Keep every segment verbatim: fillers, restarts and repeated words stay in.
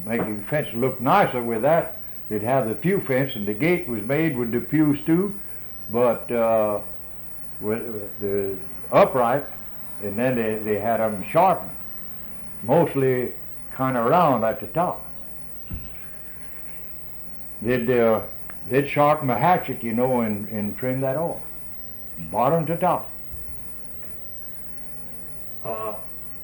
make the fence look nicer with that, they'd have the pew fence, and the gate was made with the pews too, but uh, with the upright, and then they, they had them sharpened, mostly kind of round at the top. They'd, uh, they'd sharpen a hatchet, you know, and, and trim that off, bottom to top. Uh,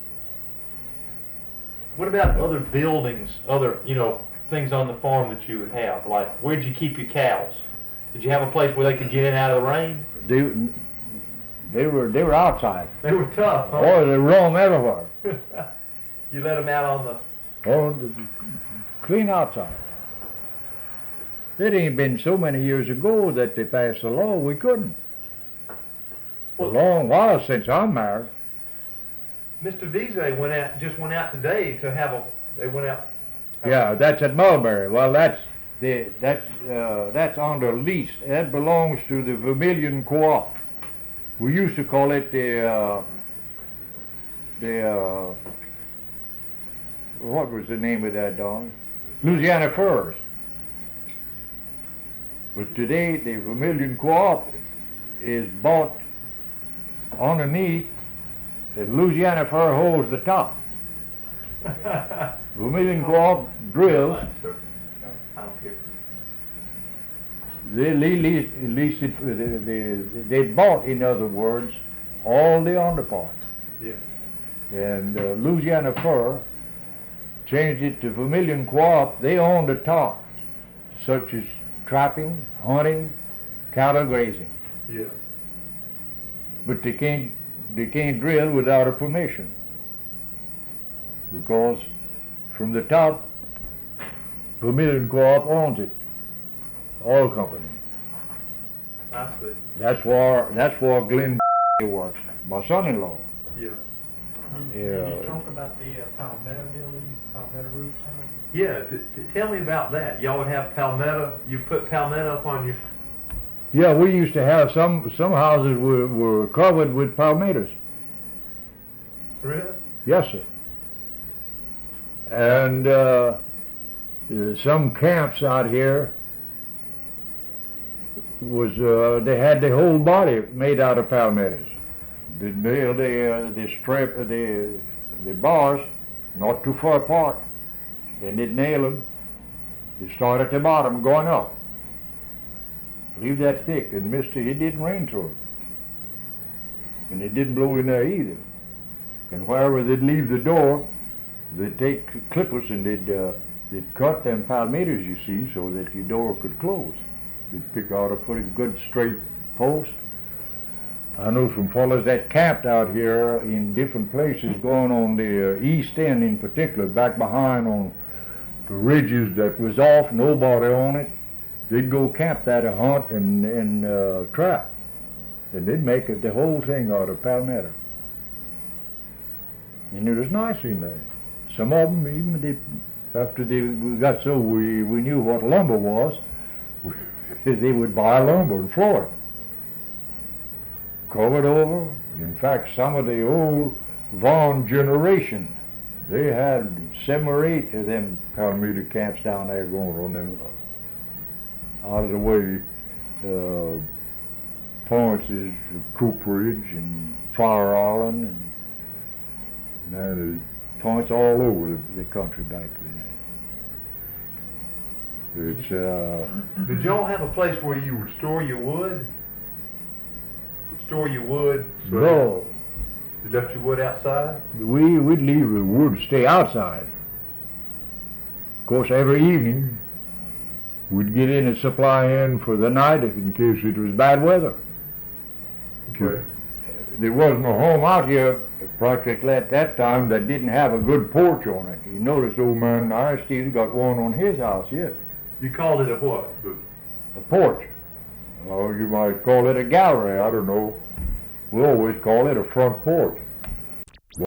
what about other buildings, other, you know, things on the farm that you would have? Like, where'd you keep your cows? Did you have a place where they could get in and out of the rain? They, they were they were outside. They were tough, huh? Oh, they roam everywhere. You let them out on the... Oh, the, clean outside. It ain't been so many years ago that they passed a law we couldn't. A long while since I'm married. Mister Vise went out, just went out today to have a, they went out. Yeah, that's at Mulberry. Well, that's the that's uh, that's under lease. That belongs to the Vermilion Co-op. We used to call it the uh, the uh, what was the name of that dog? Louisiana Furs. But today the Vermilion Co-op is bought underneath, and Louisiana Fur holds the top. Vermilion Co-op drills. I don't care. They leased, leased it. They, they, they bought, in other words, all the underparts. Yeah. And uh, Louisiana Fur changed it to Vermilion Co-op. They own the top, such as trapping, hunting, cattle grazing. Yeah. But they can't they can't drill without a permission, because from the top, Vermilion Co-op owns it, oil company. I see. That's where that's where Glenn works, my son-in-law. Yeah. Did, Yeah. did you talk about the uh, Palmetto buildings, Palmetto roof town? Yeah, t- t- tell me about that. Y'all would have palmetto, you put palmetto up on your... Yeah, we used to have some some houses were, were covered with palmettos. Really? Yes, sir. And uh, uh, some camps out here was uh, they had the whole body made out of palmettos. They nailed the uh, the strap uh, the the bars not too far apart, and they'd nail them. They start at the bottom going up. Leave that thick, and Mister it didn't rain through it, and it didn't blow in there either. And wherever they'd leave the door, they'd take clippers and they'd uh, they'd cut them palmettos, you see, so that your door could close. They'd pick out a pretty good straight post. I know some fellows that camped out here in different places, going on the uh, east end in particular, back behind on the ridges that was off, nobody on it. They'd go camp there to hunt and, and uh, trap. And they'd make it, the whole thing out of palmetto. And it was nice in there. Some of them, even they, after they got so we, we knew what lumber was, they would buy lumber and floor it. Covered over. In fact, some of the old Vaughn generation, they had seven or eight of them palmetto camps down there going on them out of the way uh, points is Cooperage and Fire Island, and now there's points all over the, the country back there. It's uh, Did y'all have a place where you would store your wood? Store your wood? So no. You left your wood outside? We we'd leave the wood stay outside. Of course, every evening we'd get in and supply in for the night if in case it was bad weather. Okay. There wasn't a home out here practically at that time that didn't have a good porch on it. You notice old man Aristide's got one on his house yet. You called it a what? A porch. Or you might call it a gallery, I don't know. We always call it a front porch.